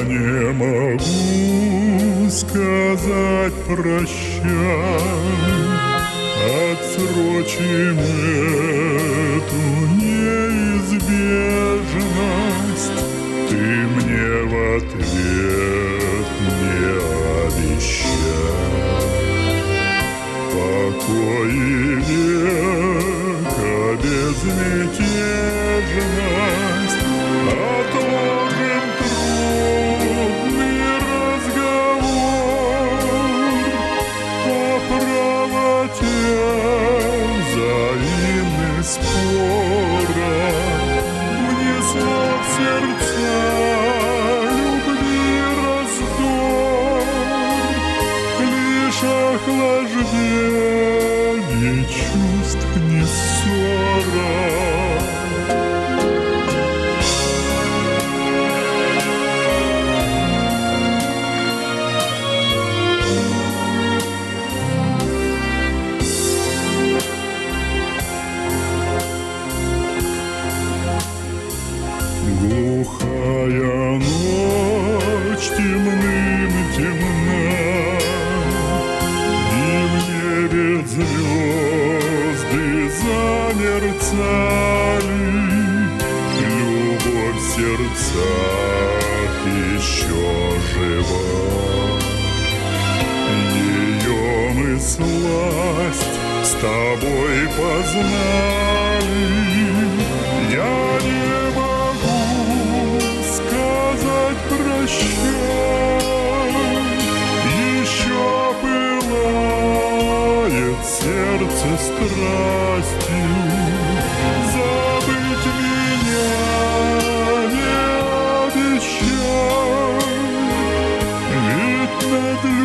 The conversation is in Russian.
не могу сказать прощай, отсрочим эту неизбежность. Ты мне в ответ не обещай покой и века безмятежность. Отложим трудный разговор о правоте взаимных споров. Мне слов сердца любви раздор, лишь охлаждение чувств, не ссора. Глухая ночь темным темна, и в небе звезды замерцали. Любовь в сердцах еще жива, ее мы сласть с тобой познали. Я не могу сказать прощай, еще пылает сердце страстью. Забыть меня не обещай, ведь над